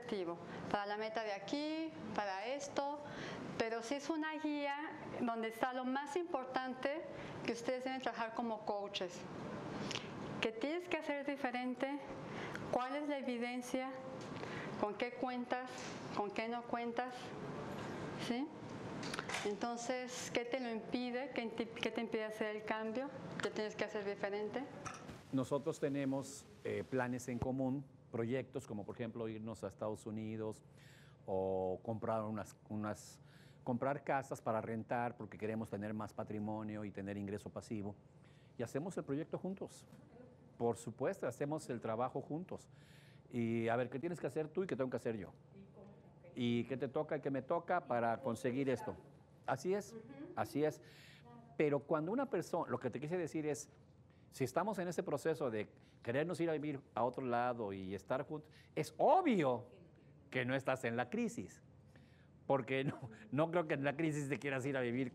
objetivo, para la meta de aquí, para esto, pero sí es una guía donde está lo más importante que ustedes deben trabajar como coaches. ¿Qué tienes que hacer diferente? ¿Cuál es la evidencia? ¿Con qué cuentas? ¿Con qué no cuentas? ¿Sí? Entonces, ¿qué te lo impide? ¿Qué te impide hacer el cambio? ¿Qué tienes que hacer diferente? Nosotros tenemos planes en común, proyectos como por ejemplo irnos a Estados Unidos o comprar comprar casas para rentar porque queremos tener más patrimonio y tener ingreso pasivo. Y hacemos el proyecto juntos. Por supuesto, hacemos el trabajo juntos. Y a ver, ¿qué tienes que hacer tú y qué tengo que hacer yo? ¿Y qué te toca y qué me toca para conseguir esto? Así es, así es. Pero cuando una persona, lo que te quise decir es, si estamos en ese proceso de querernos ir a vivir a otro lado y estar juntos, es obvio que no estás en la crisis. Porque no creo que en la crisis te quieras ir a vivir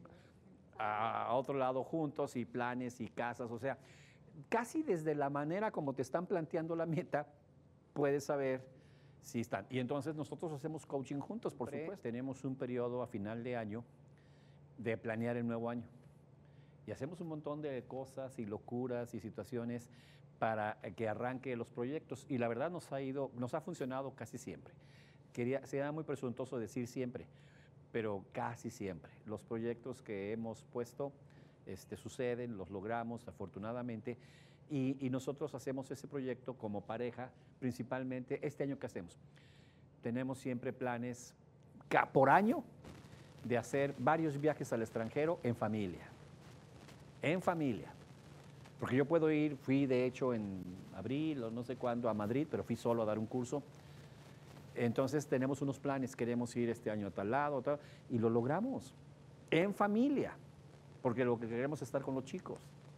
a otro lado juntos y planes y casas. O sea, casi desde la manera como te están planteando la meta, puedes saber si están. Y entonces nosotros hacemos coaching juntos, por supuesto. Tenemos un periodo a final de año de planear el nuevo año. Y hacemos un montón de cosas y locuras y situaciones para que arranque los proyectos. Y la verdad nos ha funcionado casi siempre. Sería muy presuntuoso decir siempre, pero casi siempre. Los proyectos que hemos puesto suceden, los logramos afortunadamente. Y nosotros hacemos ese proyecto como pareja, principalmente este año que hacemos. Tenemos siempre planes por año de hacer varios viajes al extranjero en familia. En familia. Porque yo puedo ir, fui de hecho en abril o no sé cuándo a Madrid, pero fui solo a dar un curso. Entonces tenemos unos planes, queremos ir este año a tal lado, tal, y lo logramos. En familia. Porque lo que queremos es estar con los chicos,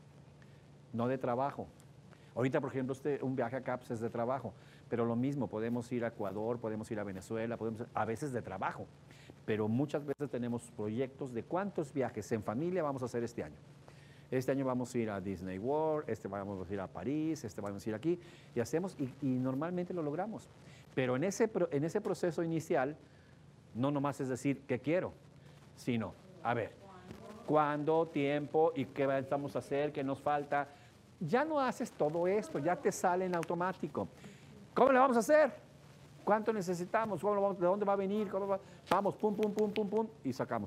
no de trabajo. Ahorita, por ejemplo, un viaje a CAPS es de trabajo, pero lo mismo, podemos ir a Ecuador, podemos ir a Venezuela, a veces de trabajo, pero muchas veces tenemos proyectos de cuántos viajes en familia vamos a hacer este año. Este año vamos a ir a Disney World, vamos a ir a París, vamos a ir aquí, y hacemos, y normalmente lo logramos. Pero en ese proceso inicial, no nomás es decir, ¿qué quiero? Sino, a ver, ¿cuándo, tiempo y qué vamos a hacer, qué nos falta? Ya no haces todo esto, ya te sale en automático. ¿Cómo le vamos a hacer? ¿Cuánto necesitamos? ¿De dónde va a venir? Vamos, pum, pum, pum, pum, pum, y sacamos.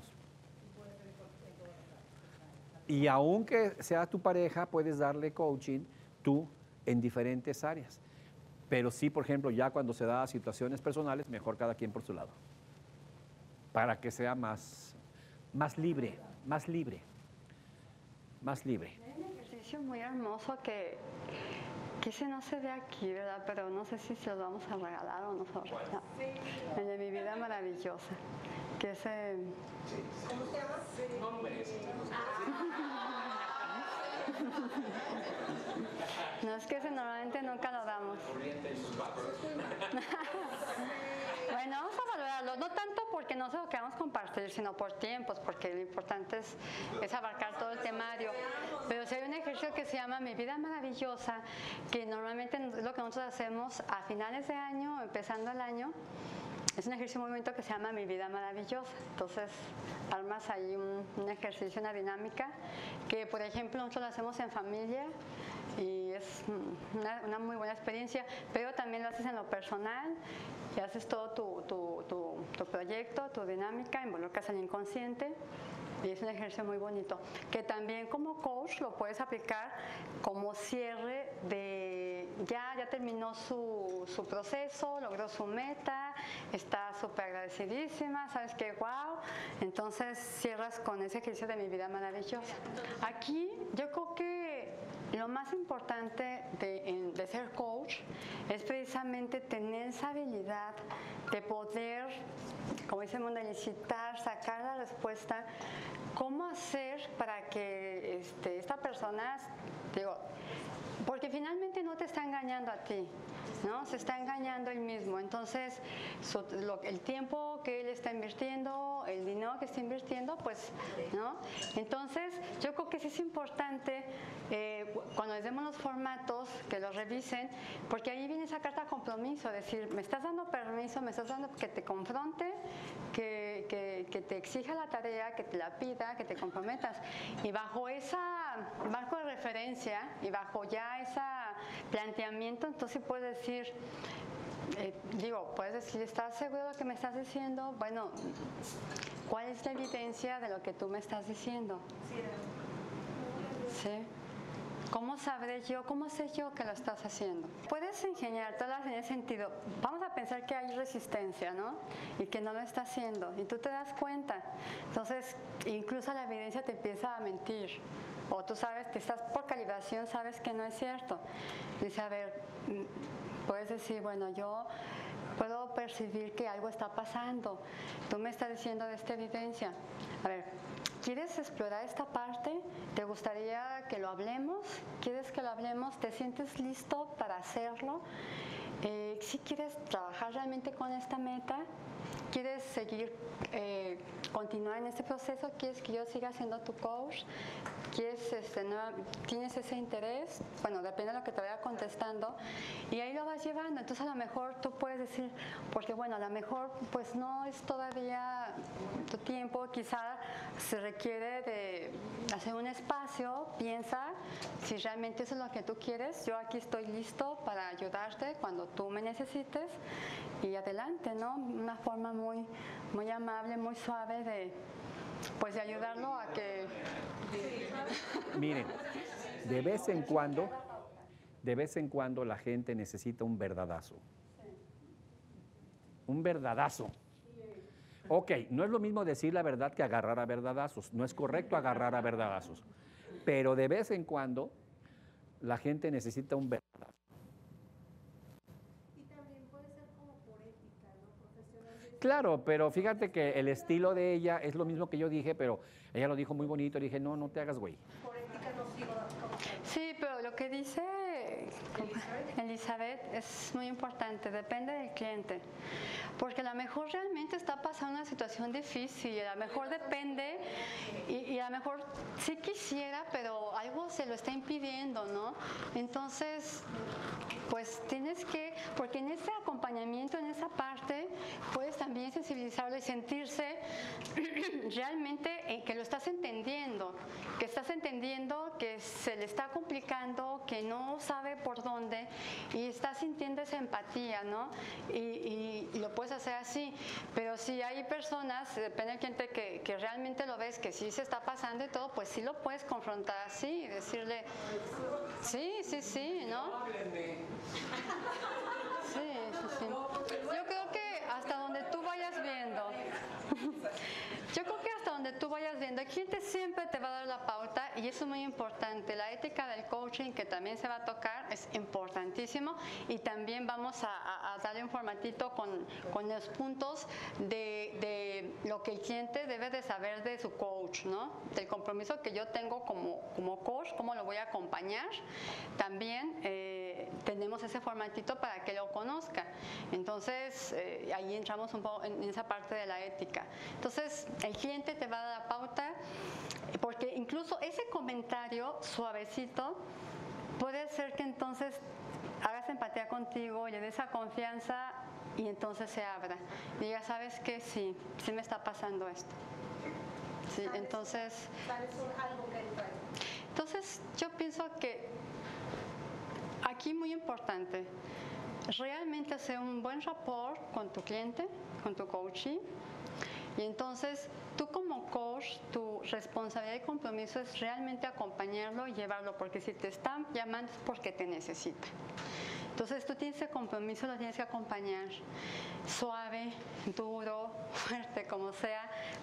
Y aunque sea tu pareja, puedes darle coaching tú en diferentes áreas. Pero sí, por ejemplo, ya cuando se da situaciones personales, mejor cada quien por su lado. Para que sea más libre, más libre, más libre. Hay un ejercicio muy hermoso que ese no se ve aquí, ¿verdad? Pero no sé si se lo vamos a regalar o no se lo regalamos. El de mi vida maravillosa. Que ese... ¿Cómo se llama? Nombres. No, es que ese normalmente nunca lo damos. Bueno, vamos a valorarlo, no tanto porque no se lo queramos compartir, sino por tiempos, porque lo importante es abarcar todo el temario. Pero si hay un ejercicio que se llama Mi Vida Maravillosa, que normalmente es lo que nosotros hacemos a finales de año, empezando el año. Es un ejercicio muy bonito que se llama Mi Vida Maravillosa. Entonces, armas ahí un ejercicio, una dinámica, que por ejemplo nosotros lo hacemos en familia y es una muy buena experiencia, pero también lo haces en lo personal y haces todo tu proyecto, tu dinámica, involucras al inconsciente. Y es un ejercicio muy bonito, que también como coach lo puedes aplicar como cierre de ya terminó su proceso, logró su meta, está súper agradecidísima, sabes que wow, entonces cierras con ese ejercicio de Mi Vida Maravillosa. Aquí yo creo que lo más importante de ser coach es precisamente tener esa habilidad de poder como dice necesitar sacar la respuesta, cómo hacer para que esta persona, digo, porque finalmente no te está engañando a ti, ¿no? Se está engañando él mismo. Entonces, el tiempo que él está invirtiendo, el dinero que está invirtiendo, pues, ¿no? Entonces, yo creo que sí es importante, cuando les demos los formatos, que los revisen, porque ahí viene esa carta de compromiso, decir, me estás dando permiso, me estás dando que te confronte, que te exija la tarea, que te la pida, que te comprometas. Y bajo ese marco de referencia y bajo ya ese planteamiento, entonces puedes decir, puedes decir, ¿estás seguro de lo que me estás diciendo? Bueno, ¿cuál es la evidencia de lo que tú me estás diciendo? Sí. ¿Cómo sabré yo, cómo sé yo que lo estás haciendo? Puedes ingeniártelas en ese sentido. Vamos a pensar que hay resistencia, ¿no? Y que no lo está haciendo. Y tú te das cuenta. Entonces, incluso la evidencia te empieza a mentir. O tú sabes que estás por calibración, sabes que no es cierto. Dice, a ver, puedes decir, bueno, yo puedo percibir que algo está pasando. Tú me estás diciendo de esta evidencia. A ver, ¿quieres explorar esta parte? ¿Te gustaría que lo hablemos? ¿Quieres que lo hablemos? ¿Te sientes listo para hacerlo? ¿Si quieres trabajar realmente con esta meta? ¿Quieres seguir, continuar en este proceso? ¿Quieres que yo siga siendo tu coach? ¿Tienes ese interés? Bueno, depende de lo que te vaya contestando. Y ahí lo vas llevando. Entonces, a lo mejor tú puedes decir, porque bueno, a lo mejor pues no es todavía tu tiempo, quizá se requiere de hacer un espacio, piensa si realmente eso es lo que tú quieres. Yo aquí estoy listo para ayudarte cuando tú me necesites y adelante, ¿no? Una forma muy, muy amable, muy suave de ayudarlo a que... Miren, de vez en cuando la gente necesita un verdadazo. Un verdadazo. Ok, no es lo mismo decir la verdad que agarrar a verdadazos. No es correcto agarrar a verdadazos. Pero de vez en cuando la gente necesita un verdadazo. Y también puede ser como por ética, ¿no? Profesionalmente. Claro, pero fíjate que el estilo de ella es lo mismo que yo dije, pero ella lo dijo muy bonito. Le dije, no te hagas güey. Por ética no sigo como... Sí, pero lo que dice Elizabeth es muy importante, depende del cliente. Porque a lo mejor realmente está pasando una situación difícil, a lo mejor depende y a lo mejor sí quisiera, pero algo se lo está impidiendo, ¿no? Entonces, pues tienes que, porque en ese acompañamiento, en esa parte, puedes también sensibilizarlo y sentirse realmente que lo estás entendiendo, que se le está complicando, que no sabe por dónde y está sintiendo esa empatía, ¿no? Y lo puedes hacer así, pero si hay personas, depende del cliente que realmente lo ves, que sí se está pasando y todo, pues sí lo puedes confrontar así y decirle, sí, ¿no? Sí. Yo creo que hasta donde tú vayas viendo. El cliente siempre te va a dar la pauta y eso es muy importante. La ética del coaching, que también se va a tocar, es importantísimo y también vamos a darle un formatito con los puntos de lo que el cliente debe de saber de su coach, ¿no? Del compromiso que yo tengo como coach, cómo lo voy a acompañar. También tenemos ese formatito para que lo conozca. Entonces, ahí entramos un poco en esa parte de la ética. Entonces, el cliente te va a dar la pauta, porque incluso ese comentario suavecito puede ser que entonces hagas empatía contigo, le des esa confianza y entonces se abra. Diga, ¿sabes qué? Sí me está pasando esto. Sí, entonces... ¿Sabes algo que él trae? Entonces, yo pienso que aquí muy importante, realmente hacer un buen rapport con tu cliente, con tu coachee, y entonces tú como coach, tu responsabilidad y compromiso es realmente acompañarlo y llevarlo, porque si te están llamando es porque te necesita. Entonces tú tienes ese compromiso, lo tienes que acompañar suave, duro, fuerte, como sea,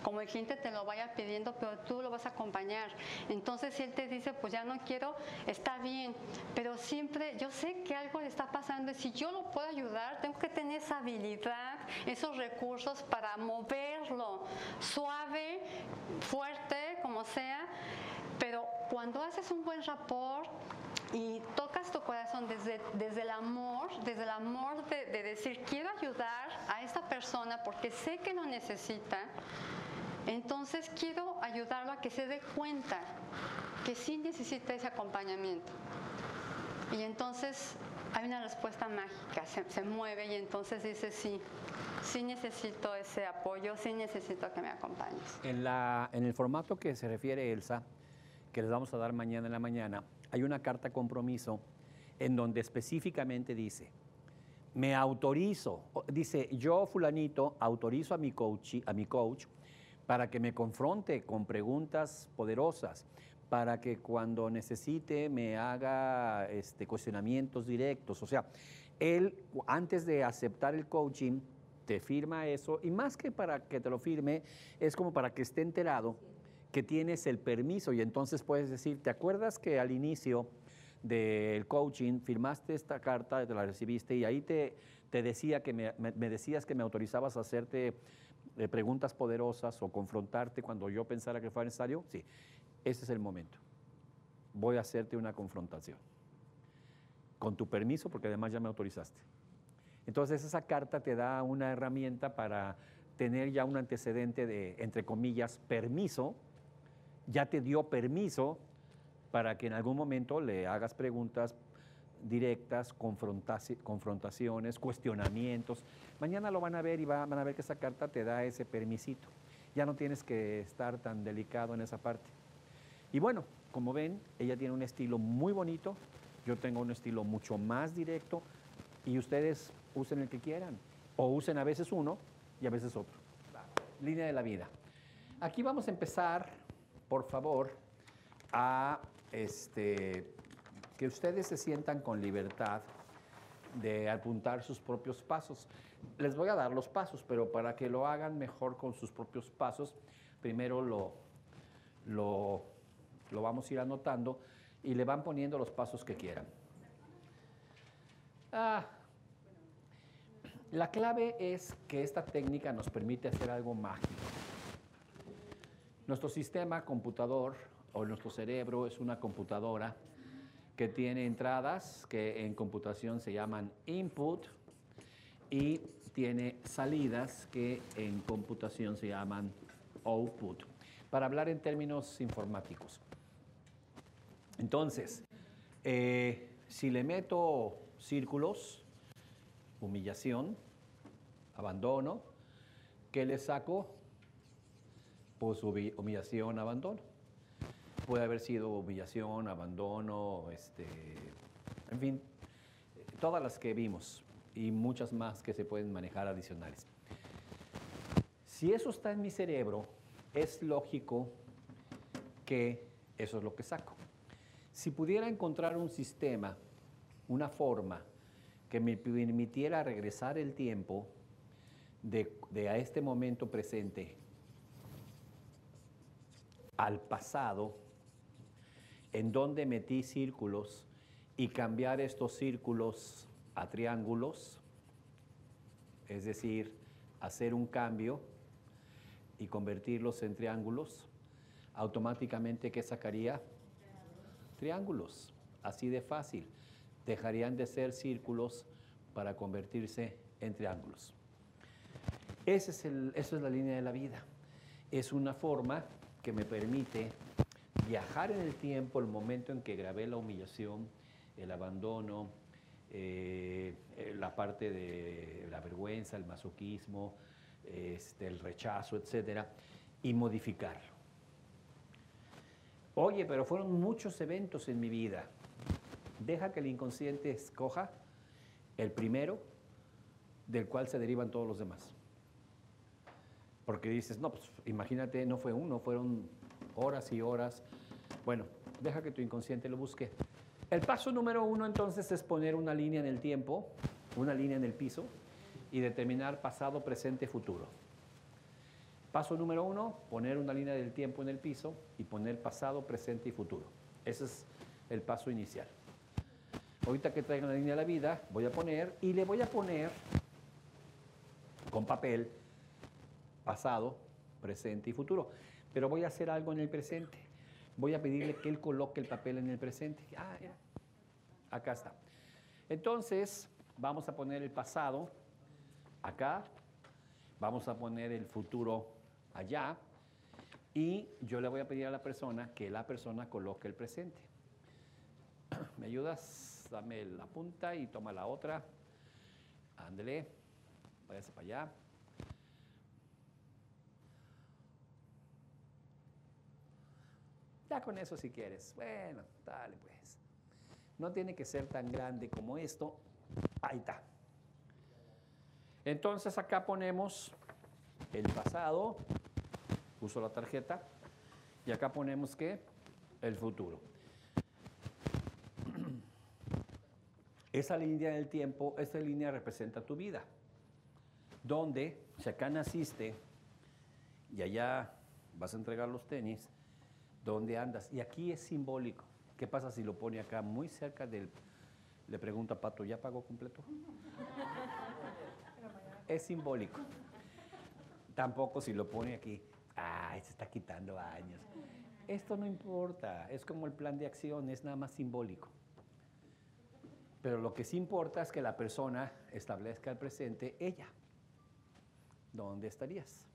como el cliente te lo vaya pidiendo, pero tú lo vas a acompañar. Entonces, si él te dice, pues ya no quiero, está bien, pero siempre yo sé que algo le está pasando y si yo lo puedo ayudar, tengo que tener esa habilidad, esos recursos para moverlo, suave, fuerte, como sea, pero cuando haces un buen rapport y tocas tu corazón desde el amor de decir, quiero ayudar a esta persona porque sé que lo necesita, entonces quiero ayudarlo a que se dé cuenta que sí necesita ese acompañamiento. Y entonces hay una respuesta mágica, se mueve y entonces dice, sí necesito ese apoyo, sí necesito que me acompañes. En el formato que se refiere Elsa, que les vamos a dar mañana en la mañana, hay una carta compromiso en donde específicamente dice, me autorizo, dice, yo fulanito autorizo a mi coach para que me confronte con preguntas poderosas, para que cuando necesite me haga cuestionamientos directos. O sea, él antes de aceptar el coaching te firma eso y más que para que te lo firme, es como para que esté enterado que tienes el permiso y entonces puedes decir, ¿te acuerdas que al inicio del coaching firmaste esta carta, te la recibiste y ahí te decía que me decías que me autorizabas a hacerte preguntas poderosas o confrontarte cuando yo pensara que fuera necesario? Sí, ese es el momento. Voy a hacerte una confrontación. Con tu permiso, porque además ya me autorizaste. Entonces esa carta te da una herramienta para tener ya un antecedente de, entre comillas, permiso. Ya te dio permiso para que en algún momento le hagas preguntas directas, confrontaciones, cuestionamientos. Mañana lo van a ver y van a ver que esa carta te da ese permisito. Ya no tienes que estar tan delicado en esa parte. Y bueno, como ven, ella tiene un estilo muy bonito, yo tengo un estilo mucho más directo y ustedes usen el que quieran o usen a veces uno y a veces otro. Línea de la vida. Aquí vamos a empezar, por favor, a que ustedes se sientan con libertad de apuntar sus propios pasos. Les voy a dar los pasos, pero para que lo hagan mejor con sus propios pasos, primero lo vamos a ir anotando y le van poniendo los pasos que quieran. La clave es que esta técnica nos permite hacer algo mágico. Nuestro sistema computador o nuestro cerebro es una computadora que tiene entradas que en computación se llaman input y tiene salidas que en computación se llaman output, para hablar en términos informáticos. Entonces, si le meto círculos, humillación, abandono, ¿qué le saco? Pues humillación, abandono. Puede haber sido humillación, abandono, en fin, todas las que vimos y muchas más que se pueden manejar adicionales. Si eso está en mi cerebro, es lógico que eso es lo que saco. Si pudiera encontrar un sistema, una forma que me permitiera regresar el tiempo de a este momento presente al pasado, en donde metí círculos y cambiar estos círculos a triángulos, es decir, hacer un cambio y convertirlos en triángulos, automáticamente, ¿qué sacaría? Triángulos, así de fácil. Dejarían de ser círculos para convertirse en triángulos. Eso es la línea de la vida. Es una forma que me permite viajar en el tiempo, el momento en que grabé la humillación, el abandono, la parte de la vergüenza, el masoquismo, el rechazo, etcétera, y modificarlo. Oye, pero fueron muchos eventos en mi vida. Deja que el inconsciente escoja el primero del cual se derivan todos los demás. Porque dices, no, pues imagínate, no fue uno, fueron horas y horas. Bueno, deja que tu inconsciente lo busque. El paso número 1 entonces es poner una línea en el tiempo, una línea en el piso y determinar pasado, presente, futuro. Paso número 1, poner una línea del tiempo en el piso y poner pasado, presente y futuro. Ese es el paso inicial. Ahorita que traigan la línea de la vida, voy a poner y le voy a poner con papel pasado, presente y futuro. Pero voy a hacer algo en el presente. Voy a pedirle que él coloque el papel en el presente. Ah, mira. Acá está. Entonces, vamos a poner el pasado acá. Vamos a poner el futuro allá. Y yo le voy a pedir a la persona que la persona coloque el presente. ¿Me ayudas? Dame la punta y toma la otra. Ándele. Váyase para allá. Ya con eso si quieres. Bueno, dale pues. No tiene que ser tan grande como esto. Ahí está. Entonces acá ponemos el pasado. Uso la tarjeta. Y acá ponemos ¿qué? El futuro. Esa línea del tiempo, esa línea representa tu vida. Donde, si acá naciste y allá vas a entregar los tenis, ¿dónde andas? Y aquí es simbólico. ¿Qué pasa si lo pone acá muy cerca del... Le pregunta a Pato, ¿ya pagó completo? Es simbólico. Tampoco si lo pone aquí, ¡ay, se está quitando años! Esto no importa, es como el plan de acción, es nada más simbólico. Pero lo que sí importa es que la persona establezca el presente, ella. ¿Dónde estarías?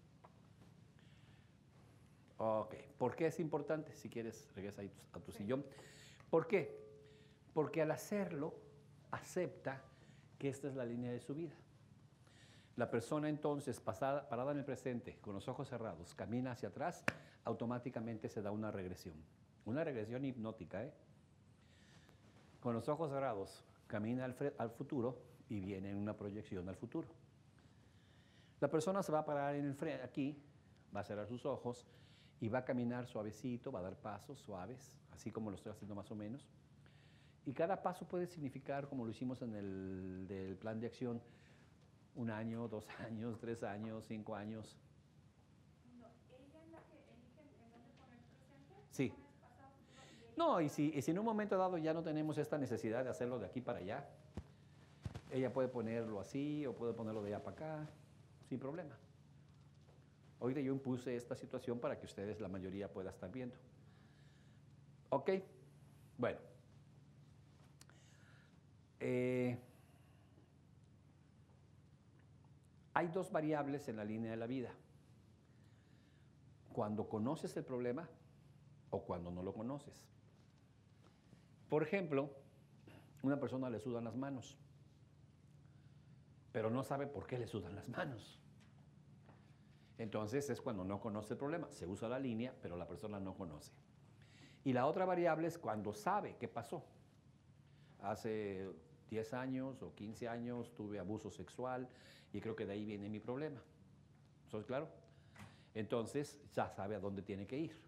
Ok, ¿por qué es importante? Si quieres, regresa ahí a tu sillón. ¿Por qué? Porque al hacerlo, acepta que esta es la línea de su vida. La persona entonces, parada en el presente, con los ojos cerrados, camina hacia atrás, automáticamente se da una regresión. Una regresión hipnótica, ¿eh? Con los ojos cerrados, camina al futuro y viene una proyección al futuro. La persona se va a parar en el frente, aquí, va a cerrar sus ojos y va a caminar suavecito, va a dar pasos suaves, así como lo estoy haciendo más o menos. Y cada paso puede significar, como lo hicimos en el del plan de acción, 1 año, 2 años, 3 años, 5 años. No, ella es la que elige en dónde poner presente. Sí. Pones pasado, futuro y ella. No, y si en un momento dado ya no tenemos esta necesidad de hacerlo de aquí para allá, ella puede ponerlo así o puede ponerlo de allá para acá, sin problema. Ahorita yo impuse esta situación para que ustedes, la mayoría, pueda estar viendo. ¿Ok? Bueno. Hay 2 variables en la línea de la vida. Cuando conoces el problema o cuando no lo conoces. Por ejemplo, una persona le sudan las manos, pero no sabe por qué le sudan las manos. Entonces es cuando no conoce el problema. Se usa la línea, pero la persona no conoce. Y la otra variable es cuando sabe qué pasó. Hace 10 años o 15 años tuve abuso sexual y creo que de ahí viene mi problema. ¿Eso es claro? Entonces ya sabe a dónde tiene que ir.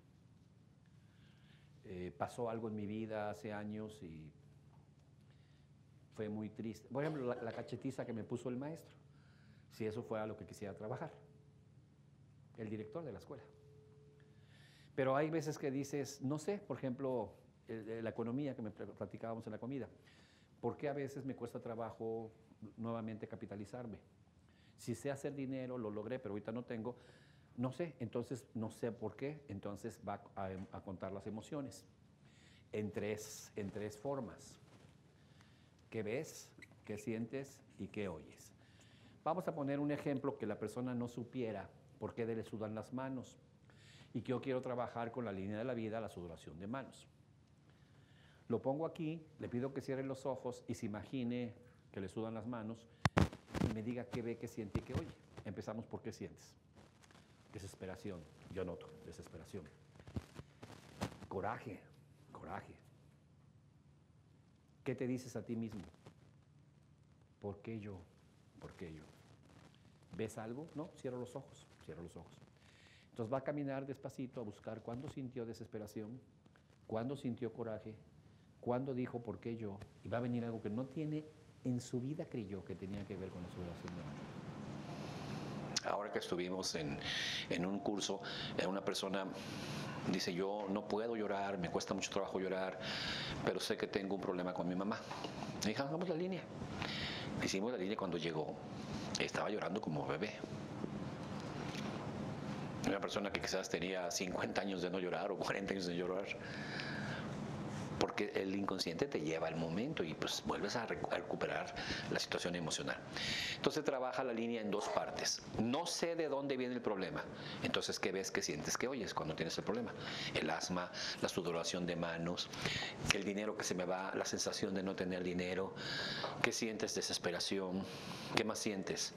Pasó algo en mi vida hace años y fue muy triste. Por ejemplo, la cachetiza que me puso el maestro. Si eso fue a lo que quisiera trabajar. El director de la escuela. Pero hay veces que dices, no sé, por ejemplo, la economía que me platicábamos en la comida. ¿Por qué a veces me cuesta trabajo nuevamente capitalizarme? Si sé hacer dinero, lo logré, pero ahorita no tengo. No sé, entonces no sé por qué. Entonces va a contar las emociones en tres formas. ¿Qué ves? ¿Qué sientes? ¿Y qué oyes? Vamos a poner un ejemplo que la persona no supiera por qué le sudan las manos y que yo quiero trabajar con la línea de la vida, la sudoración de manos. Lo pongo aquí, le pido que cierre los ojos y se imagine que le sudan las manos y me diga qué ve, qué siente y qué oye. Empezamos por qué sientes. Desesperación, yo noto, desesperación. Coraje, coraje. ¿Qué te dices a ti mismo? ¿Por qué yo? ¿Por qué yo? ¿Ves algo? No, cierro los ojos, cierro los ojos. Entonces va a caminar despacito a buscar cuándo sintió desesperación, cuándo sintió coraje, cuándo dijo por qué yo, y va a venir algo que no tiene, en su vida creyó que tenía que ver con la sudoración de manos. Ahora que estuvimos en un curso, una persona dice, yo no puedo llorar, me cuesta mucho trabajo llorar, pero sé que tengo un problema con mi mamá. Le dije, hagamos la línea. Hicimos la línea y cuando llegó, estaba llorando como bebé. Una persona que quizás tenía 50 años de no llorar o 40 años de llorar. Porque el inconsciente te lleva al momento y pues vuelves a recuperar la situación emocional. Entonces trabaja la línea en dos partes. No sé de dónde viene el problema. Entonces, ¿qué ves, qué sientes, qué oyes cuando tienes el problema? El asma, la sudoración de manos, el dinero que se me va, la sensación de no tener dinero. ¿Qué sientes? Desesperación. ¿Qué más sientes?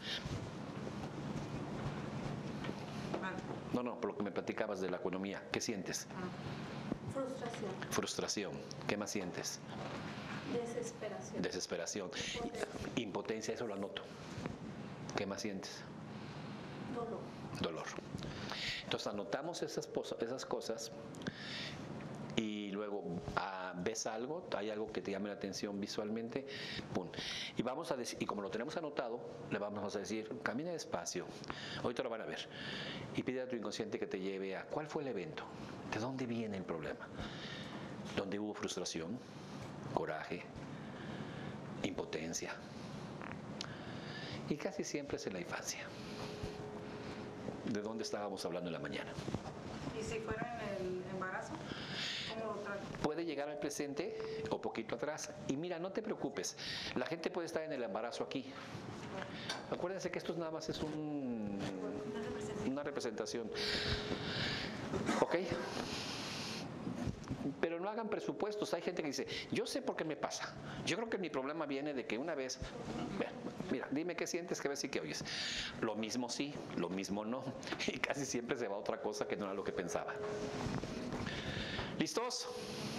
No, por lo que me platicabas de la economía. ¿Qué sientes? Frustración. Frustración. ¿Qué más sientes? Desesperación. Desesperación. Impotencia, eso lo anoto. ¿Qué más sientes? Dolor. Dolor. Entonces anotamos esas cosas y luego ves algo, hay algo que te llame la atención visualmente, pum. Y vamos a decir, y como lo tenemos anotado, le vamos a decir, camina despacio, ahorita lo van a ver, y pide a tu inconsciente que te lleve a cuál fue el evento, de dónde viene el problema, dónde hubo frustración, coraje, impotencia, y casi siempre es en la infancia. ¿De dónde estábamos hablando en la mañana? ¿Y si fuera en el embarazo? ¿Cómo lo trato? Puede llegar al presente o poquito atrás. Y mira, no te preocupes. La gente puede estar en el embarazo aquí. Acuérdense que esto nada más es una representación. ¿Ok? Pero no hagan presupuestos. Hay gente que dice, yo sé por qué me pasa. Yo creo que mi problema viene de que una vez... Mira, dime qué sientes, qué ves y qué oyes. Lo mismo sí, lo mismo no. Y casi siempre se va a otra cosa que no era lo que pensaba. ¿Listos?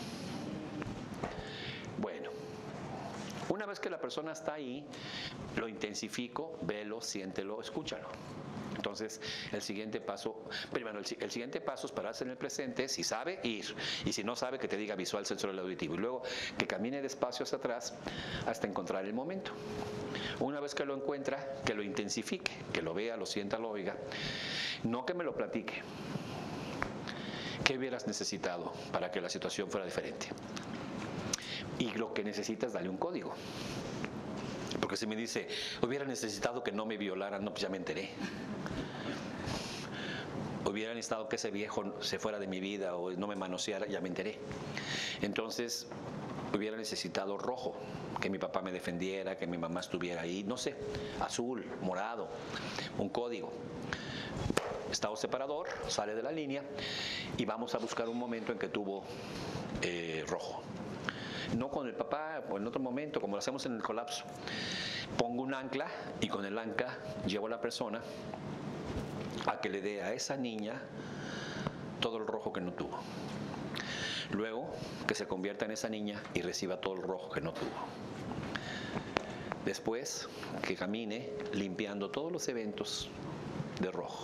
Bueno, una vez que la persona está ahí, lo intensifico, velo, siéntelo, escúchalo. Entonces, el siguiente paso, primero, el siguiente paso es pararse en el presente, si sabe, ir. Y si no sabe, que te diga visual, sensorial, auditivo. Y luego, que camine despacio hacia atrás hasta encontrar el momento. Una vez que lo encuentra, que lo intensifique, que lo vea, lo sienta, lo oiga. No que me lo platique. ¿Qué hubieras necesitado para que la situación fuera diferente? Y lo que necesitas, dale un código. Porque si me dice, hubiera necesitado que no me violaran, no, pues ya me enteré. Hubiera necesitado que ese viejo se fuera de mi vida o no me manoseara, ya me enteré. Entonces, hubiera necesitado rojo, que mi papá me defendiera, que mi mamá estuviera ahí, no sé, azul, morado, un código. Estado separador, sale de la línea y vamos a buscar un momento en que tuvo rojo. No con el papá o en otro momento, como lo hacemos en el colapso. Pongo un ancla y con el ancla llevo a la persona a que le dé a esa niña todo el rojo que no tuvo. Luego, que se convierta en esa niña y reciba todo el rojo que no tuvo. Después, que camine limpiando todos los eventos de rojo.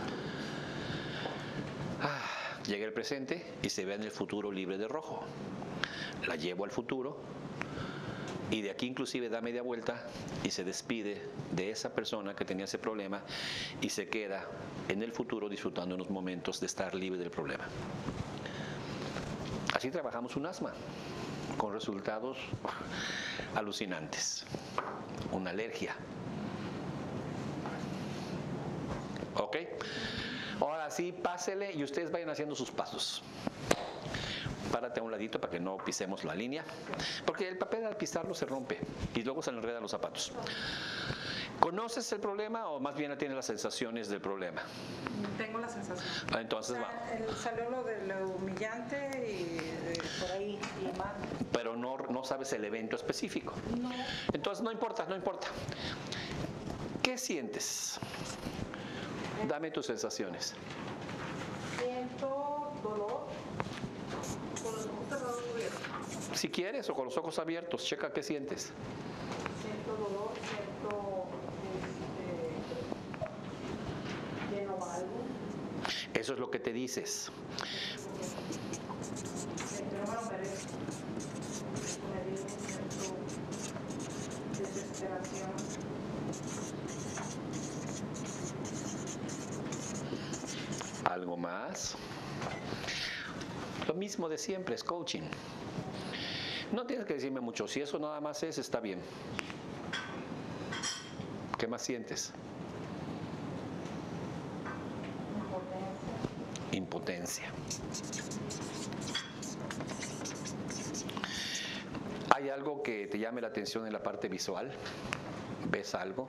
Llega el presente y se ve en el futuro libre de rojo. La llevo al futuro y de aquí inclusive da media vuelta y se despide de esa persona que tenía ese problema y se queda en el futuro disfrutando unos momentos de estar libre del problema. Así trabajamos un asma con resultados alucinantes. Una alergia. ¿Ok? Ahora sí, pásele y ustedes vayan haciendo sus pasos. Párate a un ladito para que no pisemos la línea, porque el papel al pisarlo se rompe y luego se le enredan los zapatos. ¿Conoces el problema o más bien tienes las sensaciones del problema? Tengo la sensación. Entonces va. Salió lo de lo humillante y por ahí y mal. Pero no sabes el evento específico. No. Entonces no importa. ¿Qué sientes? Dame tus sensaciones. Siento dolor con los ojos cerrados abiertos. Si quieres o con los ojos abiertos, checa qué sientes. Siento dolor, siento lleno algo. Eso es lo que te dices. Yo me lo merezco. Me dio cierto desesperación. ¿Algo más? Lo mismo de siempre, es coaching. No tienes que decirme mucho. Si eso nada más es, está bien. ¿Qué más sientes? Impotencia. ¿Hay algo que te llame la atención en la parte visual? ¿Ves algo?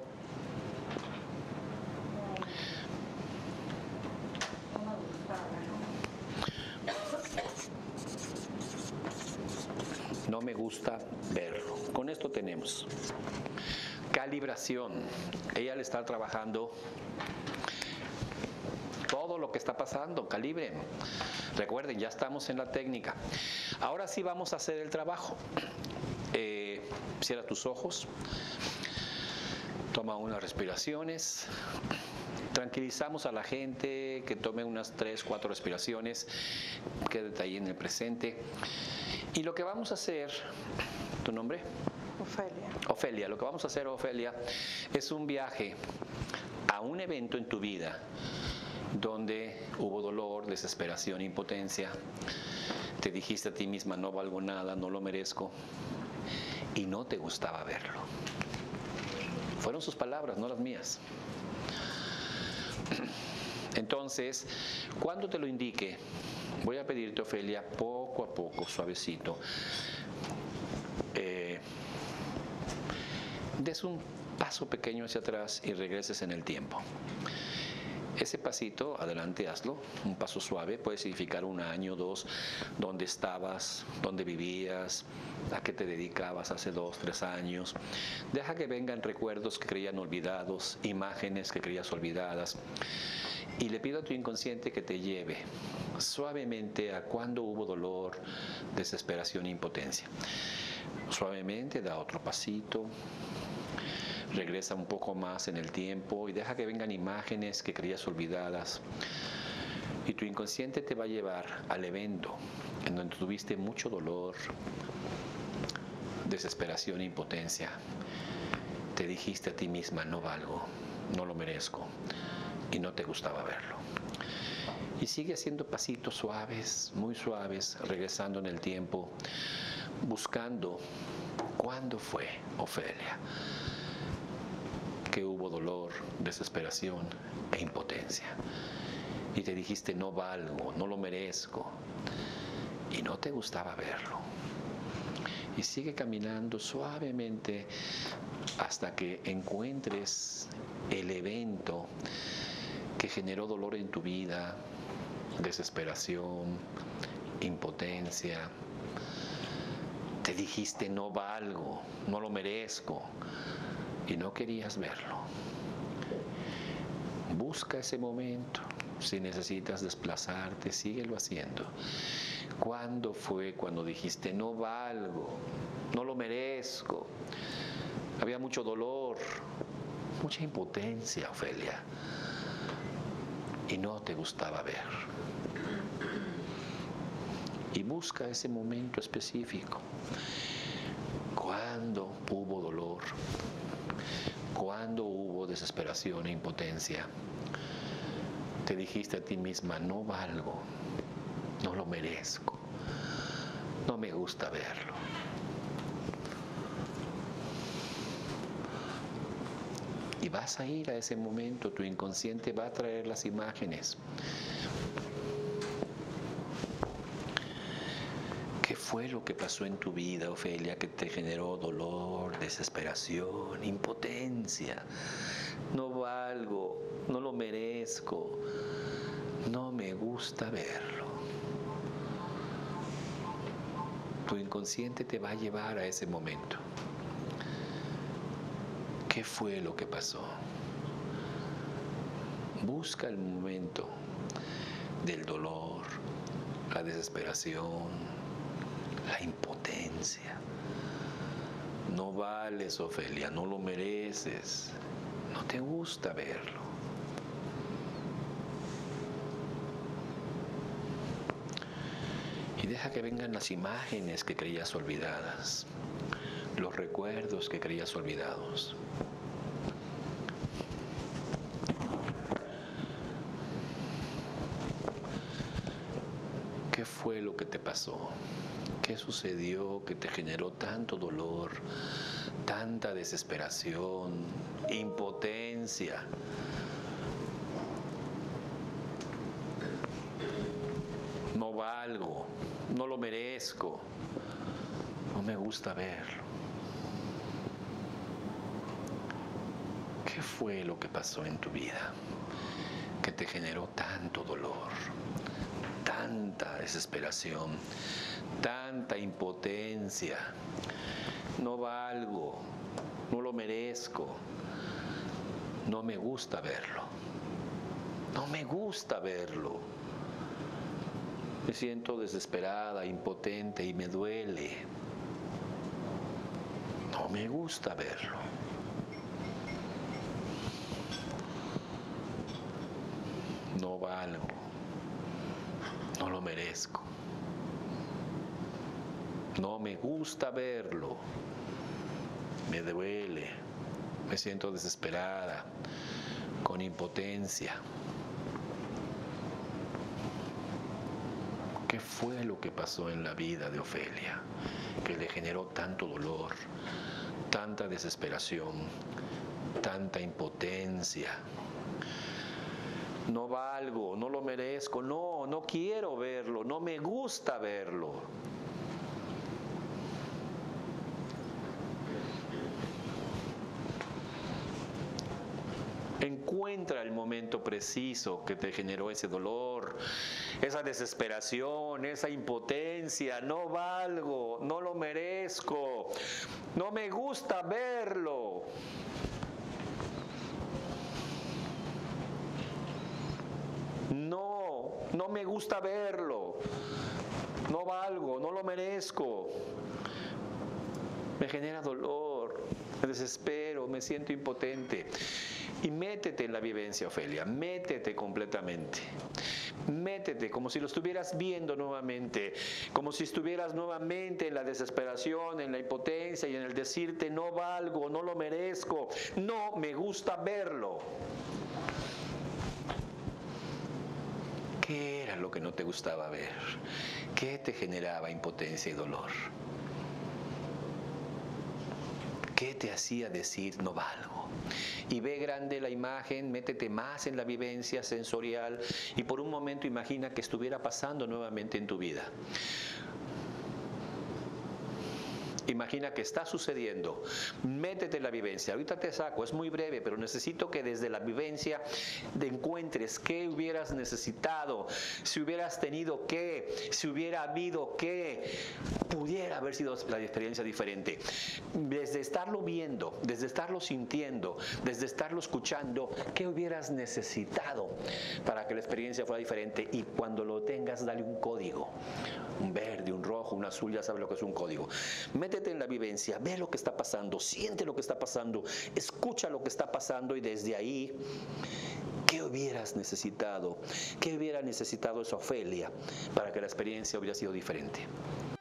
No me gusta verlo. Con esto tenemos calibración. Ella le está trabajando todo lo que está pasando. Calibren. Recuerden, ya estamos en la técnica. Ahora sí vamos a hacer el trabajo. Cierra tus ojos. Toma unas respiraciones. Tranquilizamos a la gente que tome unas 3, 4 respiraciones. Quédate ahí en el presente. Y lo que vamos a hacer, ¿tu nombre? Ofelia. Ofelia, lo que vamos a hacer, Ofelia, es un viaje a un evento en tu vida donde hubo dolor, desesperación, impotencia. Te dijiste a ti misma, no valgo nada, no lo merezco, y no te gustaba verlo. Fueron sus palabras, no las mías. Entonces, cuando te lo indique, voy a pedirte, Ofelia, poco a poco, suavecito, des un paso pequeño hacia atrás y regreses en el tiempo. Ese pasito, adelante, hazlo, un paso suave, puede significar 1 año, 2, dónde estabas, dónde vivías, a qué te dedicabas hace 2, 3 años. Deja que vengan recuerdos que creían olvidados, imágenes que creías olvidadas. Y le pido a tu inconsciente que te lleve suavemente a cuando hubo dolor, desesperación e impotencia. Suavemente da otro pasito. Regresa un poco más en el tiempo y deja que vengan imágenes que creías olvidadas. Y tu inconsciente te va a llevar al evento en donde tuviste mucho dolor, desesperación e impotencia. Te dijiste a ti misma, no valgo, no lo merezco, y no te gustaba verlo. Y sigue haciendo pasitos suaves, muy suaves, regresando en el tiempo, buscando cuándo fue, Ofelia, que hubo dolor, desesperación e impotencia. Y te dijiste, no valgo, no lo merezco, y no te gustaba verlo. Y sigue caminando suavemente hasta que encuentres el evento que generó dolor en tu vida, desesperación, impotencia. Te dijiste, no valgo, no lo merezco, y no querías verlo. Busca ese momento. Si necesitas desplazarte, síguelo haciendo. ¿Cuándo fue cuando dijiste, no valgo, no lo merezco? Había mucho dolor, mucha impotencia, Ofelia, y no te gustaba ver. Y busca ese momento específico. ¿Cuándo hubo dolor? ¿Cuándo hubo desesperación e impotencia? Te dijiste a ti misma, no valgo, no lo merezco, no me gusta verlo. Y vas a ir a ese momento, tu inconsciente va a traer las imágenes. ¿Qué fue lo que pasó en tu vida, Ofelia, que te generó dolor, desesperación, impotencia? No valgo, no lo merezco, no me gusta verlo. Tu inconsciente te va a llevar a ese momento. ¿Qué fue lo que pasó? Busca el momento del dolor, la desesperación, la impotencia. No vales, Ofelia, no lo mereces, no te gusta verlo. Y deja que vengan las imágenes que creías olvidadas, los recuerdos que creías olvidados. fue lo que te pasó? ¿Qué sucedió que te generó tanto dolor, tanta desesperación, impotencia? No valgo, no lo merezco, no me gusta verlo. ¿Qué fue lo que pasó en tu vida que te generó tanto dolor, tanta desesperación, tanta impotencia? No valgo, no lo merezco, no me gusta verlo, no me gusta verlo. Me siento desesperada, impotente y me duele. No me gusta verlo. No valgo, no lo merezco, no me gusta verlo, me duele, me siento desesperada, con impotencia. ¿Qué fue lo que pasó en la vida de Ofelia que le generó tanto dolor, tanta desesperación, tanta impotencia? No valgo, no lo merezco, no quiero verlo, no me gusta verlo. Encuentra el momento preciso que te generó ese dolor, esa desesperación, esa impotencia. No valgo, no lo merezco, no me gusta verlo. No me gusta verlo. No valgo, no lo merezco. Me genera dolor, me desespero, me siento impotente. Y métete en la vivencia, Ofelia, métete completamente. Métete como si lo estuvieras viendo nuevamente, como si estuvieras nuevamente en la desesperación, en la impotencia y en el decirte no valgo, no lo merezco, no me gusta verlo. ¿Qué era lo que no te gustaba ver? ¿Qué te generaba impotencia y dolor? ¿Qué te hacía decir no valgo? Y ve grande la imagen, métete más en la vivencia sensorial y por un momento imagina que estuviera pasando nuevamente en tu vida. Imagina que está sucediendo. Métete en la vivencia. Ahorita te saco, es muy breve, pero necesito que desde la vivencia te encuentres qué hubieras necesitado, si hubieras tenido qué, si hubiera habido qué, pudiera haber sido la experiencia diferente. Desde estarlo viendo, desde estarlo sintiendo, desde estarlo escuchando, qué hubieras necesitado para que la experiencia fuera diferente. Y cuando lo tengas, dale un código. Un verde, un rojo, un azul, ya sabes lo que es un código. Métete en la vivencia, ve lo que está pasando, siente lo que está pasando, escucha lo que está pasando y desde ahí, ¿qué hubieras necesitado? ¿Qué hubiera necesitado esa Ofelia para que la experiencia hubiera sido diferente?